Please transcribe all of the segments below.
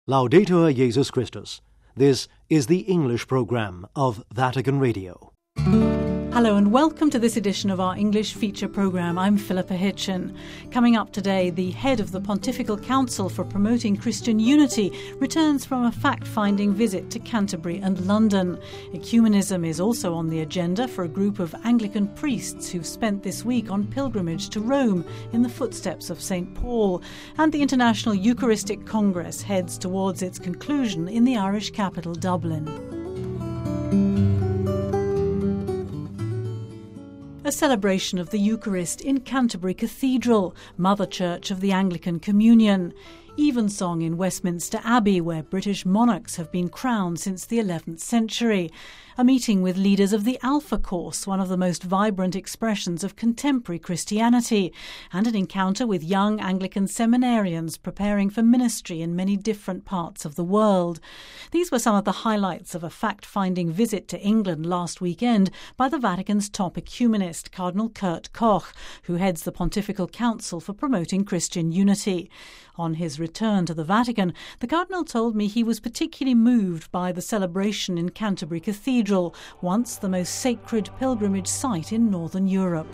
Laudetur Jesus Christus. This is the English programme of Vatican Radio. Hello and welcome to this edition of our English feature programme. I'm Philippa Hitchin. Coming up today, the head of the Pontifical Council for Promoting Christian Unity returns from a fact-finding visit to Canterbury and London. Ecumenism is also on the agenda for a group of Anglican priests who've spent this week on pilgrimage to Rome in the footsteps of St. Paul. And the International Eucharistic Congress heads towards its conclusion in the Irish capital, Dublin. A celebration of the Eucharist in Canterbury Cathedral, Mother Church of the Anglican Communion. Evensong in Westminster Abbey, where British monarchs have been crowned since the 11th century. A meeting with leaders of the Alpha Course, one of the most vibrant expressions of contemporary Christianity, and an encounter with young Anglican seminarians preparing for ministry in many different parts of the world. These were some of the highlights of a fact-finding visit to England last weekend by the Vatican's top ecumenist, Cardinal Kurt Koch, who heads the Pontifical Council for Promoting Christian Unity. On his return to the Vatican, the Cardinal told me he was particularly moved by the celebration in Canterbury Cathedral, once the most sacred pilgrimage site in Northern Europe.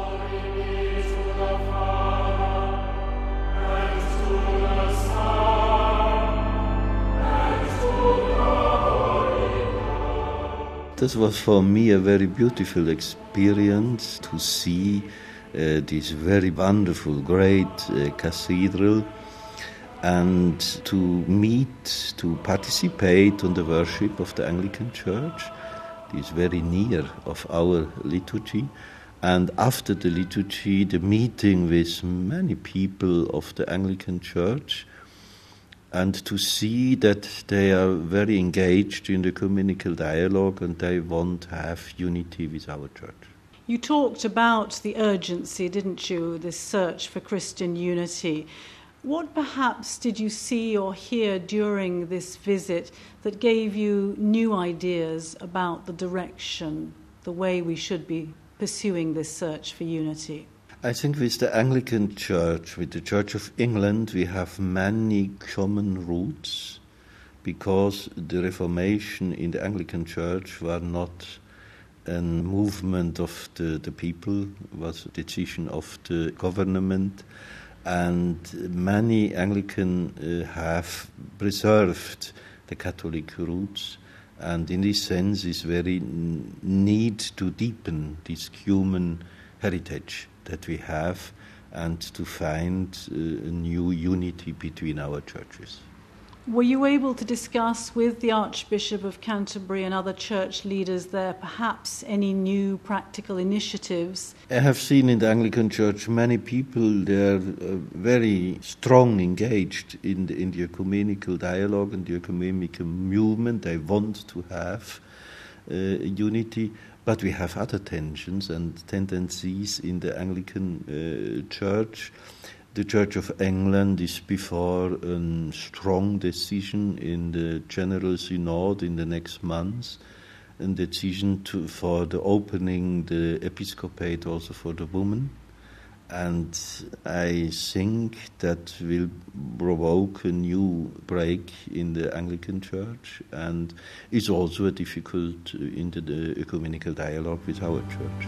This was for me a very beautiful experience to see this very wonderful, great cathedral, and to meet, to participate on the worship of the Anglican Church. It is very near of our liturgy. And after the liturgy, the meeting with many people of the Anglican Church, and to see that they are very engaged in the ecumenical dialogue and they want to have unity with our church. You talked about the urgency, didn't you, this search for Christian unity. What perhaps did you see or hear during this visit that gave you new ideas about the direction, the way we should be pursuing this search for unity? I think with the Anglican Church, with the Church of England, we have many common roots, because the Reformation in the Anglican Church was not a movement of the people, was a decision of the government. And many Anglican have preserved the Catholic roots, and in this sense is very need to deepen this human heritage that we have and to find a new unity between our churches. Were you able to discuss with the Archbishop of Canterbury and other church leaders there perhaps any new practical initiatives? I have seen in the Anglican Church many people, they are very strong engaged in the ecumenical dialogue and the ecumenical movement. They want to have unity, but we have other tensions and tendencies in the Anglican Church. The Church of England is before a strong decision in the General Synod in the next months, a decision for the opening the episcopate also for the women. And I think that will provoke a new break in the Anglican Church, and is also a difficult in the ecumenical dialogue with our church.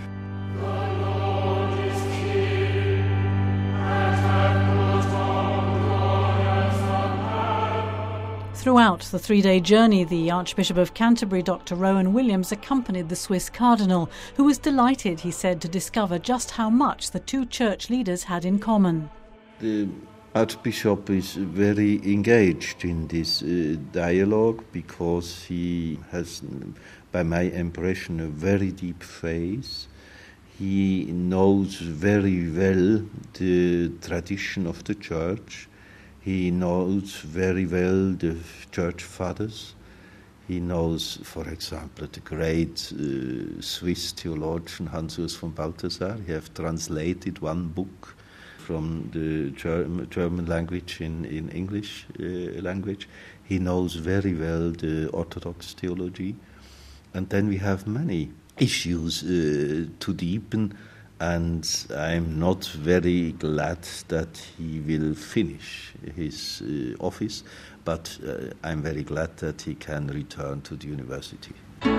Throughout the three-day journey, the Archbishop of Canterbury, Dr. Rowan Williams, accompanied the Swiss cardinal, who was delighted, he said, to discover just how much the two church leaders had in common. The Archbishop is very engaged in this dialogue because he has, by my impression, a very deep faith. He knows very well the tradition of the church. He knows very well the church fathers. He knows, for example, the great Swiss theologian Hans Urs von Balthasar. He has translated one book from the German language in English language. He knows very well the Orthodox theology. And then we have many issues to deepen, And I'm not very glad that he will finish his office, but I'm very glad that he can return to the university.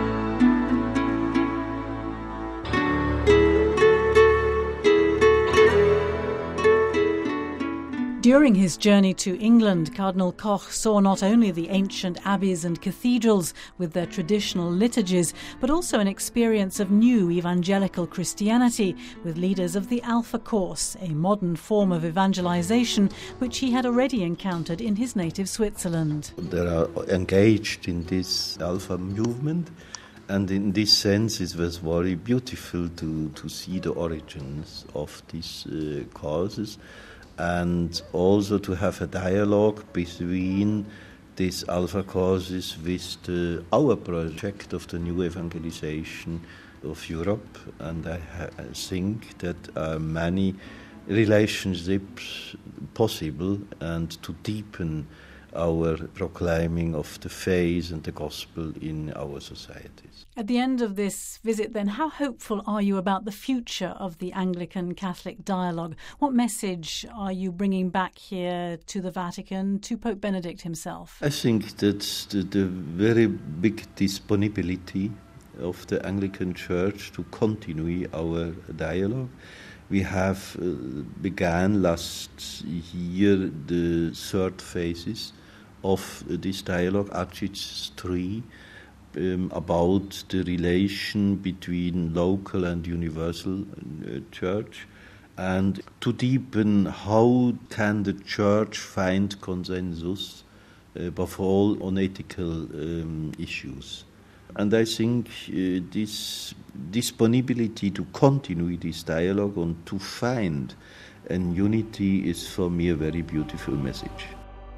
During his journey to England, Cardinal Koch saw not only the ancient abbeys and cathedrals with their traditional liturgies, but also an experience of new evangelical Christianity with leaders of the Alpha Course, a modern form of evangelization which he had already encountered in his native Switzerland. They are engaged in this Alpha movement, and in this sense it was very beautiful to see the origins of these causes, and also to have a dialogue between these Alpha causes with our project of the new evangelization of Europe. And I think that many relationships possible and to deepen our proclaiming of the faith and the gospel in our societies. At the end of this visit, then, how hopeful are you about the future of the Anglican-Catholic dialogue? What message are you bringing back here to the Vatican, to Pope Benedict himself? I think that the very big disponibility of the Anglican Church to continue our dialogue. We have began last year the third phases of this dialogue, Archits 3, about the relation between local and universal church, and to deepen how can the church find consensus, above all on ethical issues. And I think this disponibility to continue this dialogue and to find a unity is for me a very beautiful message.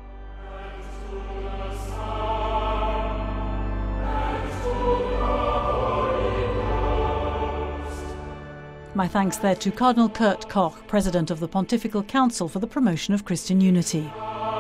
My thanks there to Cardinal Kurt Koch, President of the Pontifical Council for the Promotion of Christian Unity.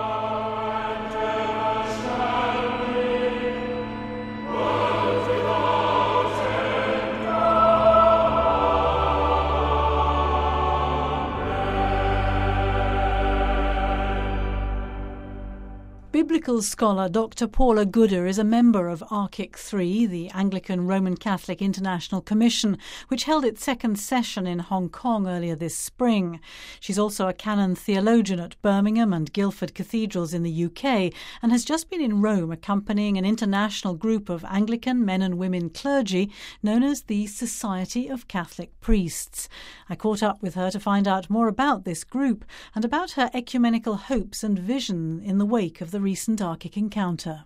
Biblical scholar Dr. Paula Gooder is a member of ARCIC 3, the Anglican Roman Catholic International Commission, which held its second session in Hong Kong earlier this spring. She's also a canon theologian at Birmingham and Guildford Cathedrals in the UK and has just been in Rome accompanying an international group of Anglican men and women clergy known as the Society of Catholic Priests. I caught up with her to find out more about this group and about her ecumenical hopes and vision in the wake of the recent ARCIC encounter.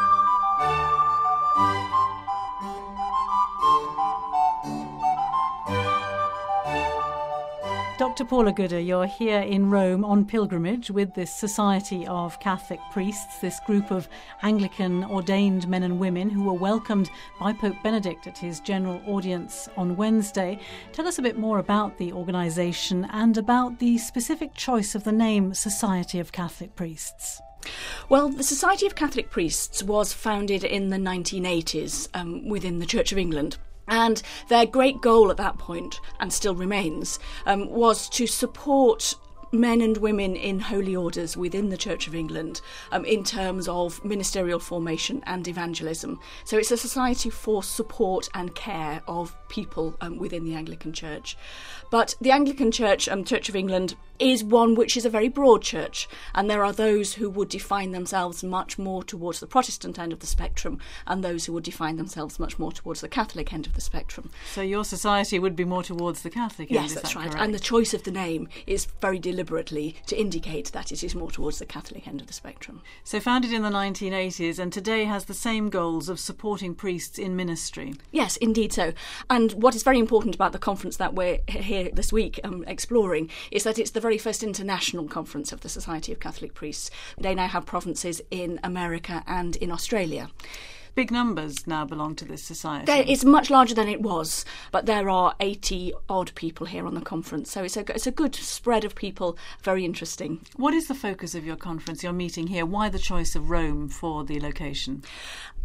Dr. Paula Gooder, you're here in Rome on pilgrimage with this Society of Catholic Priests, this group of Anglican ordained men and women who were welcomed by Pope Benedict at his general audience on Wednesday. Tell us a bit more about the organisation and about the specific choice of the name Society of Catholic Priests. Well, the Society of Catholic Priests was founded in the 1980s within the Church of England. And their great goal at that point, and still remains, was to support men and women in holy orders within the Church of England in terms of ministerial formation and evangelism. So it's a society for support and care of people within the Anglican Church. But the Anglican Church, Church of England, is one which is a very broad church, and there are those who would define themselves much more towards the Protestant end of the spectrum and those who would define themselves much more towards the Catholic end of the spectrum. So your society would be more towards the Catholic end, yes, that's right. Correct? And the choice of the name is very deliberately to indicate that it is more towards the Catholic end of the spectrum. So founded in the 1980s and today has the same goals of supporting priests in ministry. Yes, indeed so. And what is very important about the conference that we're here this week exploring is that it's the very first international conference of the Society of Catholic Priests. They now have provinces in America and in Australia. Big numbers now belong to this society. It's much larger than it was, but there are 80-odd people here on the conference, so it's a good spread of people, very interesting. What is the focus of your conference, your meeting here? Why the choice of Rome for the location?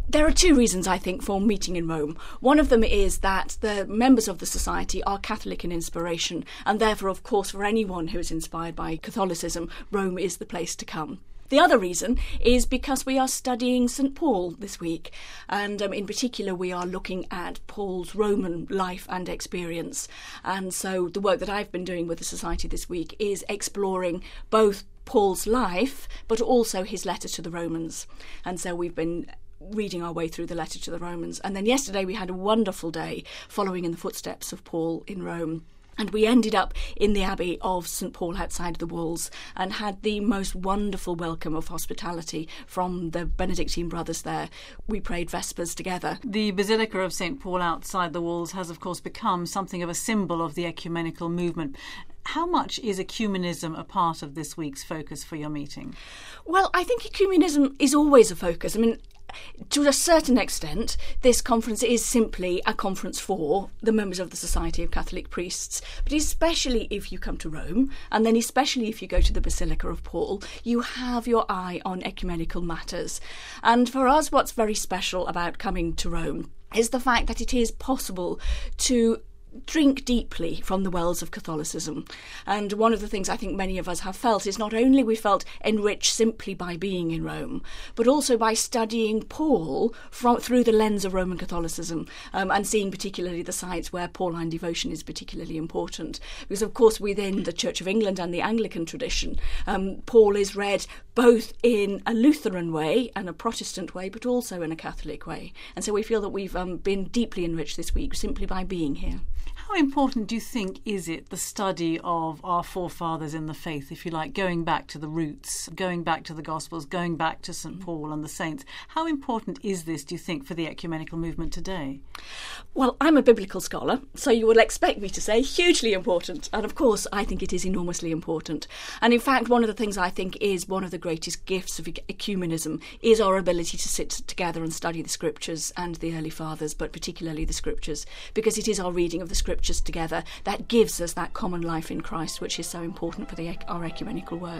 There are two reasons, I think, for meeting in Rome. One of them is that the members of the Society are Catholic in inspiration, and therefore, of course, for anyone who is inspired by Catholicism, Rome is the place to come. The other reason is because we are studying St. Paul this week, and in particular we are looking at Paul's Roman life and experience. And so the work that I've been doing with the Society this week is exploring both Paul's life, but also his letter to the Romans. And so we've been reading our way through the letter to the Romans. And then yesterday we had a wonderful day following in the footsteps of Paul in Rome. And we ended up in the Abbey of St. Paul outside the walls and had the most wonderful welcome of hospitality from the Benedictine brothers there. We prayed Vespers together. The Basilica of St. Paul outside the walls has, of course, become something of a symbol of the ecumenical movement. How much is ecumenism a part of this week's focus for your meeting? Well, I think ecumenism is always a focus. I mean, to a certain extent, this conference is simply a conference for the members of the Society of Catholic Priests. But especially if you come to Rome, and then especially if you go to the Basilica of Paul, you have your eye on ecumenical matters. And for us, what's very special about coming to Rome is the fact that it is possible to drink deeply from the wells of Catholicism. And one of the things I think many of us have felt is not only we felt enriched simply by being in Rome, but also by studying Paul through the lens of Roman Catholicism, and seeing particularly the sites where Pauline devotion is particularly important. Because, of course, within the Church of England and the Anglican tradition, Paul is read both in a Lutheran way and a Protestant way, but also in a Catholic way. And so we feel that we've been deeply enriched this week simply by being here. How important do you think is it, the study of our forefathers in the faith, if you like, going back to the roots, going back to the Gospels, going back to St. Paul and the saints? How important is this, do you think, for the ecumenical movement today? Well, I'm a biblical scholar, so you would expect me to say hugely important. And of course, I think it is enormously important. And in fact, one of the things I think is one of the greatest gifts of ecumenism is our ability to sit together and study the Scriptures and the early fathers, but particularly the Scriptures, because it is our reading of the Scriptures together that gives us that common life in Christ, which is so important for our ecumenical work.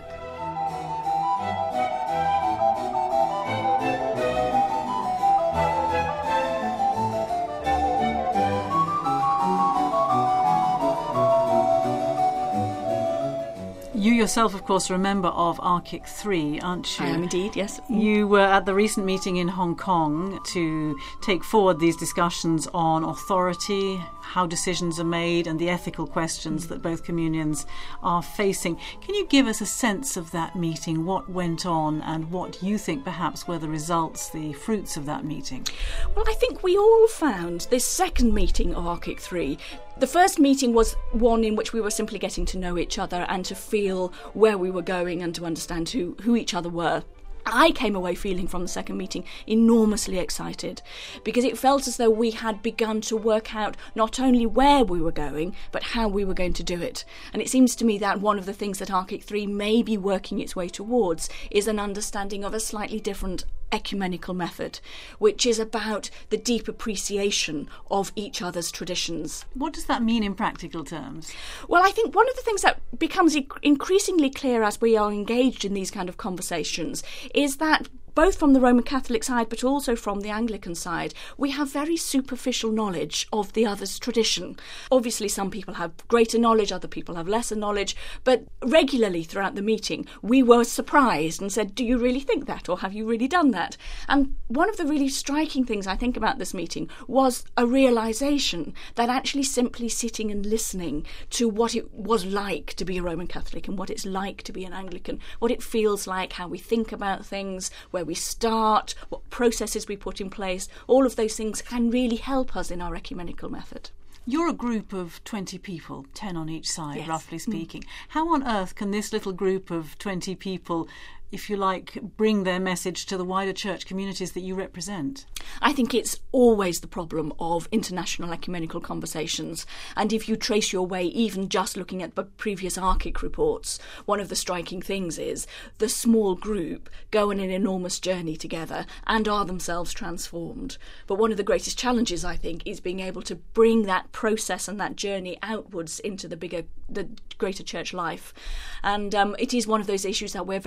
You yourself, of course, are a member of ARCIC 3, aren't you? I am indeed, yes. You were at the recent meeting in Hong Kong to take forward these discussions on authority, how decisions are made, and the ethical questions that both communions are facing. Can you give us a sense of that meeting, what went on, and what you think perhaps were the results, the fruits of that meeting? Well, I think we all found this second meeting of ARCIC 3. The first meeting was one in which we were simply getting to know each other and to feel where we were going and to understand who each other were. I came away feeling from the second meeting enormously excited because it felt as though we had begun to work out not only where we were going, but how we were going to do it. And it seems to me that one of the things that ARCIC 3 may be working its way towards is an understanding of a slightly different ecumenical method, which is about the deep appreciation of each other's traditions. What does that mean in practical terms? Well, I think one of the things that becomes increasingly clear as we are engaged in these kind of conversations is that both from the Roman Catholic side but also from the Anglican side, we have very superficial knowledge of the other's tradition. Obviously, some people have greater knowledge, other people have lesser knowledge, but regularly throughout the meeting, we were surprised and said, do you really think that, or have you really done that? And one of the really striking things I think about this meeting was a realisation that actually simply sitting and listening to what it was like to be a Roman Catholic and what it's like to be an Anglican, what it feels like, how we think about things, where we start, what processes we put in place, all of those things can really help us in our ecumenical method. You're a group of 20 people, 10 on each side, yes. Roughly speaking. How on earth can this little group of 20 people, if you like, bring their message to the wider church communities that you represent? I think it's always the problem of international ecumenical conversations. And if you trace your way, even just looking at the previous ARCIC reports, one of the striking things is the small group go on an enormous journey together and are themselves transformed. But one of the greatest challenges, I think, is being able to bring that process and that journey outwards into the greater church life. And it is one of those issues that we're very concerned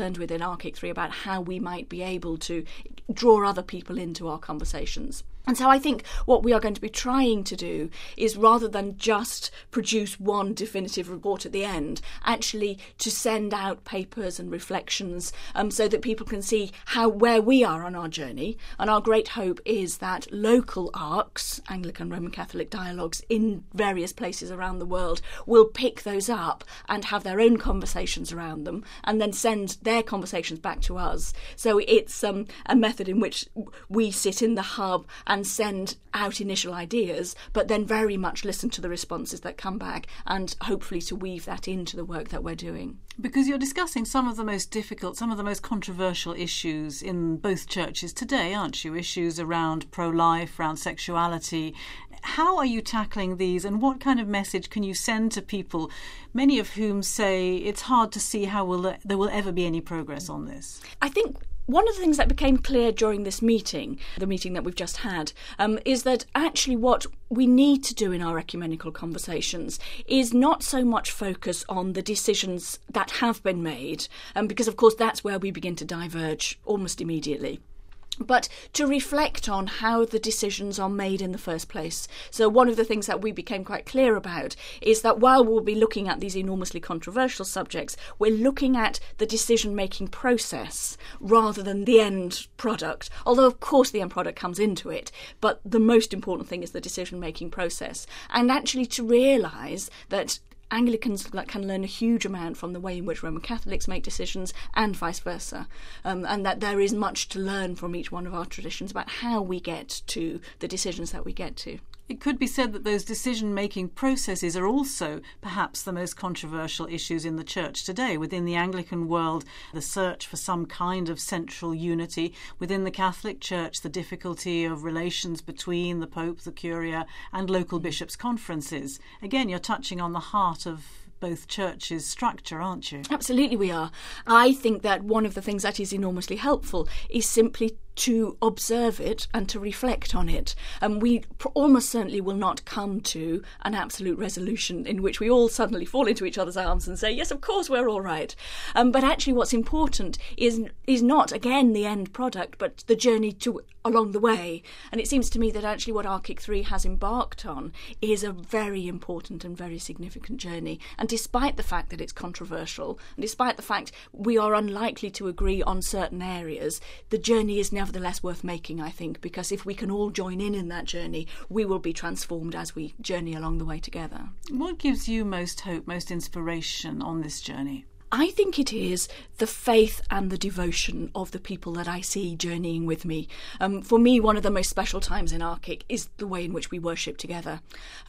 concerned with in ARCIC 3 about how we might be able to draw other people into our conversations. And so I think what we are going to be trying to do is, rather than just produce one definitive report at the end, actually to send out papers and reflections so that people can see where we are on our journey. And our great hope is that local ARCs, Anglican Roman Catholic dialogues in various places around the world, will pick those up and have their own conversations around them and then send their conversations back to us. So it's a method in which we sit in the hub and send out initial ideas, but then very much listen to the responses that come back and hopefully to weave that into the work that we're doing. Because you're discussing some of the most difficult, some of the most controversial issues in both churches today, aren't you? Issues around pro-life, around sexuality. How are you tackling these, and what kind of message can you send to people, many of whom say it's hard to see how there will ever be any progress on this? I think one of the things that became clear during this meeting, the meeting that we've just had, is that actually what we need to do in our ecumenical conversations is not so much focus on the decisions that have been made, because of course that's where we begin to diverge almost immediately, but to reflect on how the decisions are made in the first place. So one of the things that we became quite clear about is that while we'll be looking at these enormously controversial subjects, we're looking at the decision-making process rather than the end product. Although, of course, the end product comes into it, but the most important thing is the decision-making process. And actually to realise that Anglicans can learn a huge amount from the way in which Roman Catholics make decisions and vice versa, and that there is much to learn from each one of our traditions about how we get to the decisions that we get to. It could be said that those decision-making processes are also perhaps the most controversial issues in the Church today. Within the Anglican world, the search for some kind of central unity. Within the Catholic Church, the difficulty of relations between the Pope, the Curia, and local bishops' conferences. Again, you're touching on the heart of both churches' structure, aren't you? Absolutely we are. I think that one of the things that is enormously helpful is simply to observe it and to reflect on it. We almost certainly will not come to an absolute resolution in which we all suddenly fall into each other's arms and say, yes, of course, we're all right. But actually what's important is not, again, the end product, but the journey along the way. And it seems to me that actually what ARCIC 3 has embarked on is a very important and very significant journey. And despite the fact that it's controversial, and despite the fact we are unlikely to agree on certain areas, the journey is nevertheless worth making, I think, because if we can all join in that journey, we will be transformed as we journey along the way together. What gives you most hope, most inspiration on this journey? I think it is the faith and the devotion of the people that I see journeying with me. For me, one of the most special times in ARCIC is the way in which we worship together.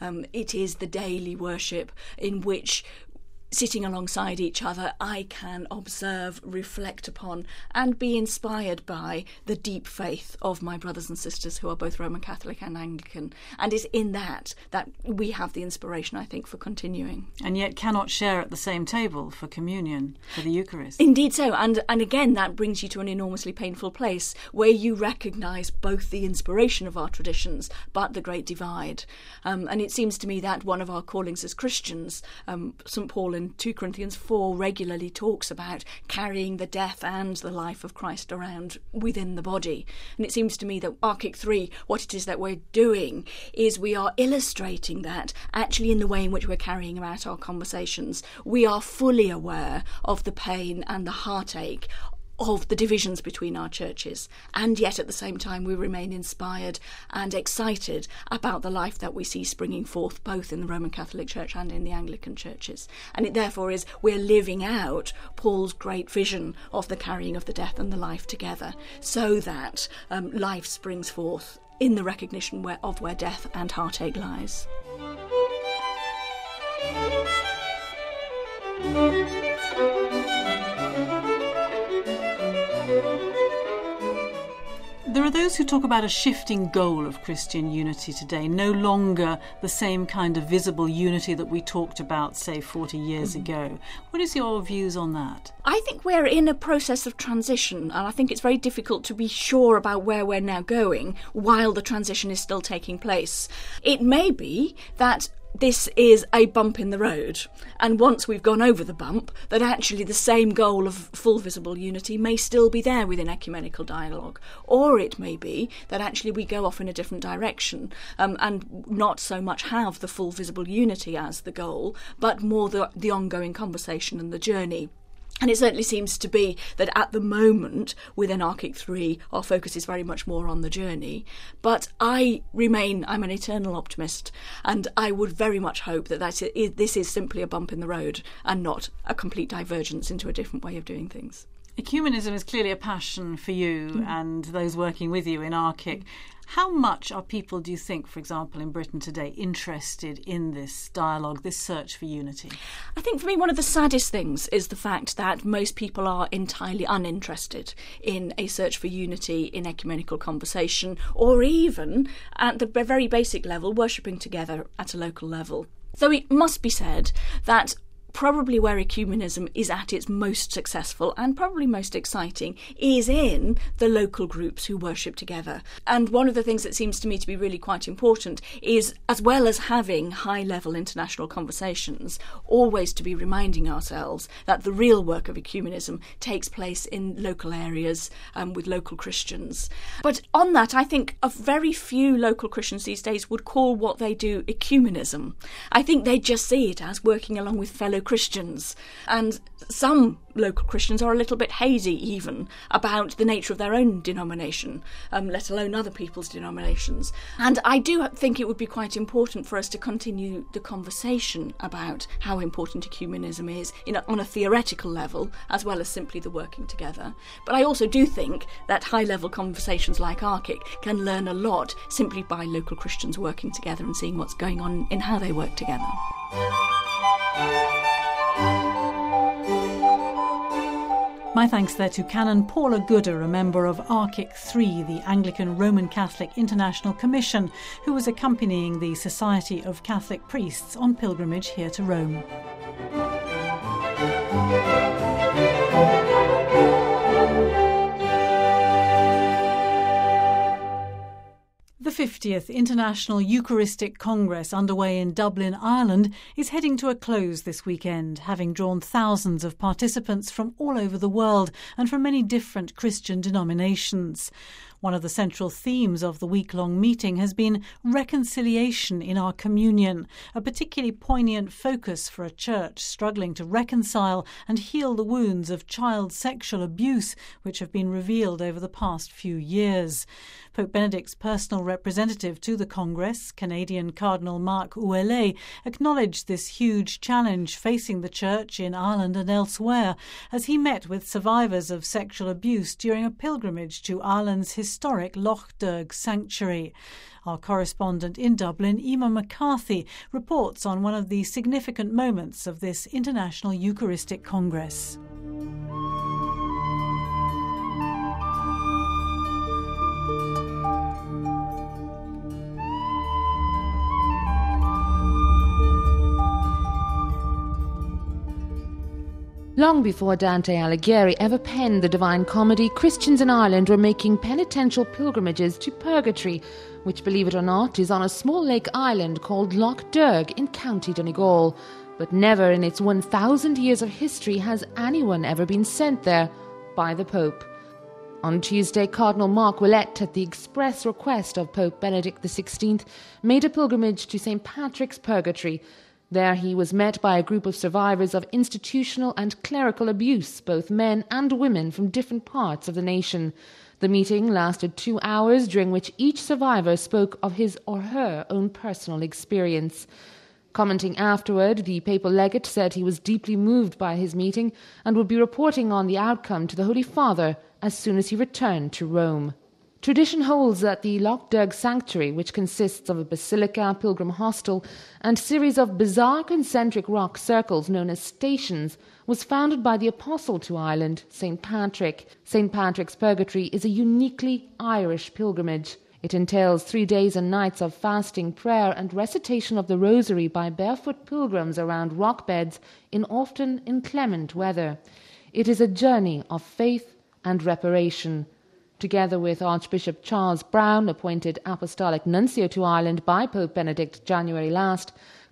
It is the daily worship in which, sitting alongside each other, I can observe, reflect upon, and be inspired by the deep faith of my brothers and sisters who are both Roman Catholic and Anglican. And it's in that we have the inspiration, I think, for continuing. And yet cannot share at the same table for communion, for the Eucharist. Indeed so. And again, that brings you to an enormously painful place where you recognise both the inspiration of our traditions, but the great divide. And it seems to me that one of our callings as Christians, St. Paul in 2 Corinthians 4 regularly talks about carrying the death and the life of Christ around within the body. And it seems to me that ARCIC 3, what it is that we're doing is we are illustrating that actually in the way in which we're carrying out our conversations. We are fully aware of the pain and the heartache of the divisions between our churches, and yet at the same time we remain inspired and excited about the life that we see springing forth both in the Roman Catholic Church and in the Anglican churches. And it therefore is we're living out Paul's great vision of the carrying of the death and the life together, so that life springs forth in the recognition of where death and heartache lies. There are those who talk about a shifting goal of Christian unity today, no longer the same kind of visible unity that we talked about, say, 40 years ago. What is your views on that? I think we're in a process of transition, and I think it's very difficult to be sure about where we're now going while the transition is still taking place. It may be that this is a bump in the road, and once we've gone over the bump, that actually the same goal of full visible unity may still be there within ecumenical dialogue, or it may be that actually we go off in a different direction and not so much have the full visible unity as the goal, but more the ongoing conversation and the journey. And it certainly seems to be that at the moment, within Archic 3, our focus is very much more on the journey. But I'm an eternal optimist, and I would very much hope that this is simply a bump in the road and not a complete divergence into a different way of doing things. Ecumenism is clearly a passion for you and those working with you in Archic. How much are people, do you think, for example, in Britain today, interested in this dialogue, this search for unity? I think for me one of the saddest things is the fact that most people are entirely uninterested in a search for unity in ecumenical conversation, or even, at the very basic level, worshipping together at a local level. Though it must be said that probably where ecumenism is at its most successful and probably most exciting is in the local groups who worship together. And one of the things that seems to me to be really quite important is, as well as having high-level international conversations, always to be reminding ourselves that the real work of ecumenism takes place in local areas with local Christians. But on that, I think a very few local Christians these days would call what they do ecumenism. I think they just see it as working along with fellow Christians, and some local Christians are a little bit hazy even about the nature of their own denomination, let alone other people's denominations. And I do think it would be quite important for us to continue the conversation about how important ecumenism is on a theoretical level, as well as simply the working together. But I also do think that high-level conversations like Archic can learn a lot simply by local Christians working together and seeing what's going on in how they work together. My thanks there to Canon Paula Gooder, a member of Archic 3, the Anglican Roman Catholic International Commission, who was accompanying the Society of Catholic Priests on pilgrimage here to Rome. The 50th International Eucharistic Congress, underway in Dublin, Ireland, is heading to a close this weekend, having drawn thousands of participants from all over the world and from many different Christian denominations. One of the central themes of the week-long meeting has been reconciliation in our communion, a particularly poignant focus for a church struggling to reconcile and heal the wounds of child sexual abuse which have been revealed over the past few years. Pope Benedict's personal representative to the Congress, Canadian Cardinal Marc Ouellet, acknowledged this huge challenge facing the Church in Ireland and elsewhere as he met with survivors of sexual abuse during a pilgrimage to Ireland's historic Lough Derg sanctuary. Our correspondent in Dublin, Emma McCarthy, reports on one of the significant moments of this International Eucharistic Congress. Long before Dante Alighieri ever penned the Divine Comedy, Christians in Ireland were making penitential pilgrimages to Purgatory, which, believe it or not, is on a small lake island called Lough Derg in County Donegal. But never in its 1,000 years of history has anyone ever been sent there by the Pope. On Tuesday, Cardinal Marc Ouellet, at the express request of Pope Benedict XVI, made a pilgrimage to St. Patrick's Purgatory. There he was met by a group of survivors of institutional and clerical abuse, both men and women from different parts of the nation. The meeting lasted 2 hours, during which each survivor spoke of his or her own personal experience. Commenting afterward, the papal legate said he was deeply moved by his meeting and would be reporting on the outcome to the Holy Father as soon as he returned to Rome. Tradition holds that the Lough Derg Sanctuary, which consists of a basilica, pilgrim hostel, and series of bizarre concentric rock circles known as stations, was founded by the apostle to Ireland, St. Patrick. St. Patrick's Purgatory is a uniquely Irish pilgrimage. It entails 3 days and nights of fasting, prayer, and recitation of the Rosary by barefoot pilgrims around rock beds in often inclement weather. It is a journey of faith and reparation. Together with Archbishop Charles Browne, appointed Apostolic Nuncio to Ireland by Pope Benedict January last,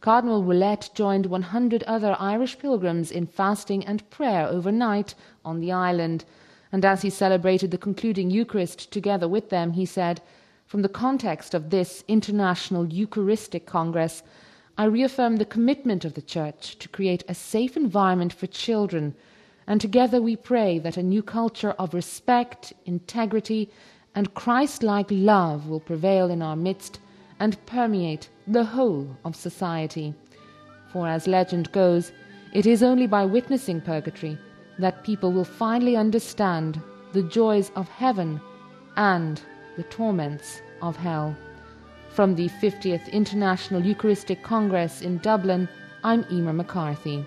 Cardinal Ouellette joined 100 other Irish pilgrims in fasting and prayer overnight on the island. And as he celebrated the concluding Eucharist together with them, he said, "From the context of this International Eucharistic Congress, I reaffirm the commitment of the Church to create a safe environment for children, and together we pray that a new culture of respect, integrity, and Christ-like love will prevail in our midst and permeate the whole of society. For as legend goes, it is only by witnessing purgatory that people will finally understand the joys of heaven and the torments of hell." From the 50th International Eucharistic Congress in Dublin, I'm Emer McCarthy.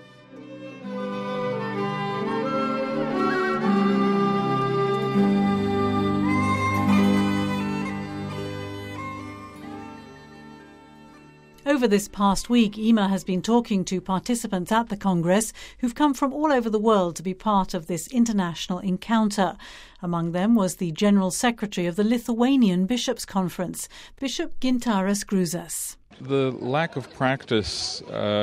Over this past week, Emer has been talking to participants at the Congress who've come from all over the world to be part of this international encounter. Among them was the General Secretary of the Lithuanian Bishops' Conference, Bishop Gintaras Gruzas. The lack of practice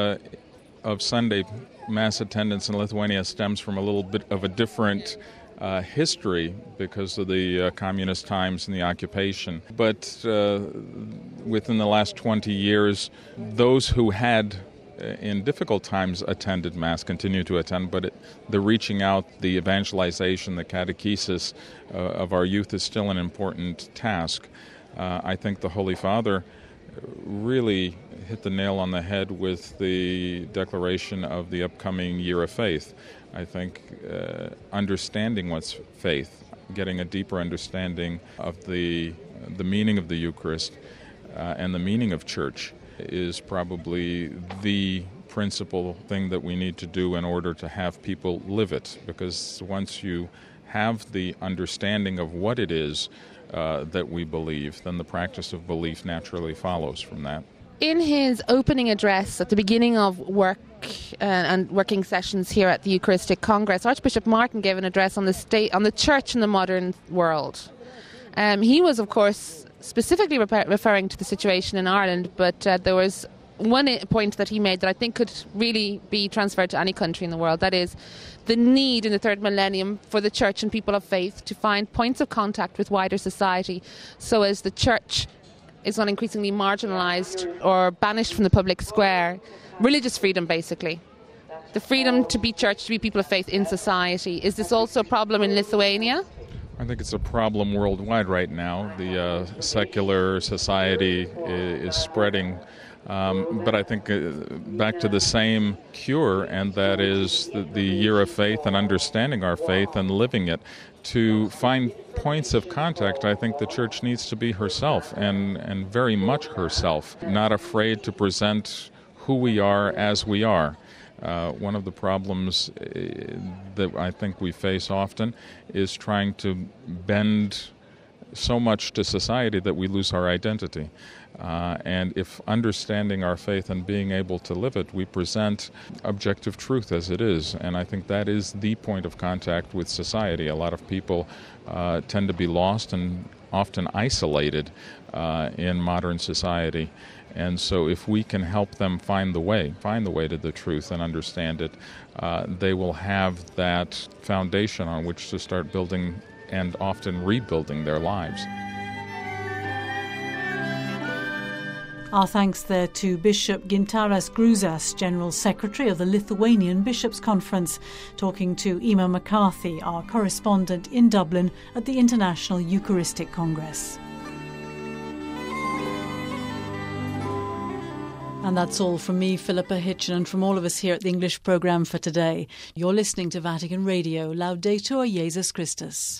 of Sunday Mass attendance in Lithuania stems from a little bit of a different history because of the communist times and the occupation. But within the last 20 years, those who had in difficult times attended Mass continue to attend, but the reaching out, the evangelization, the catechesis of our youth is still an important task. I think the Holy Father really hit the nail on the head with the declaration of the upcoming Year of Faith. I think understanding what's faith, getting a deeper understanding of the meaning of the Eucharist and the meaning of church is probably the principal thing that we need to do in order to have people live it. Because once you have the understanding of what it is that we believe, then the practice of belief naturally follows from that. In his opening address at the beginning of work and working sessions here at the Eucharistic Congress, Archbishop Martin gave an address on the state, on the Church in the modern world. He was, of course, specifically referring to the situation in Ireland, but there was one point that he made that I think could really be transferred to any country in the world. That is the need in the third millennium for the Church and people of faith to find points of contact with wider society, so as the Church is not increasingly marginalised or banished from the public square. Religious freedom, basically. The freedom to be church, to be people of faith in society. Is this also a problem in Lithuania? I think it's a problem worldwide right now. The secular society is spreading. But I think back to the same cure, and that is the Year of Faith and understanding our faith and living it. To find points of contact, I think the Church needs to be herself, and very much herself, not afraid to present who we are as we are. One of the problems that I think we face often is trying to bend so much to society that we lose our identity. And if understanding our faith and being able to live it, we present objective truth as it is. And I think that is the point of contact with society. A lot of people tend to be lost and often isolated in modern society. And so if we can help them find the way to the truth and understand it, they will have that foundation on which to start building and often rebuilding their lives. Our thanks there to Bishop Gintaras Gruzas, General Secretary of the Lithuanian Bishops' Conference, talking to Emer McCarthy, our correspondent in Dublin at the International Eucharistic Congress. And that's all from me, Philippa Hitchen, and from all of us here at the English programme for today. You're listening to Vatican Radio. Laudetur Jesus Christus.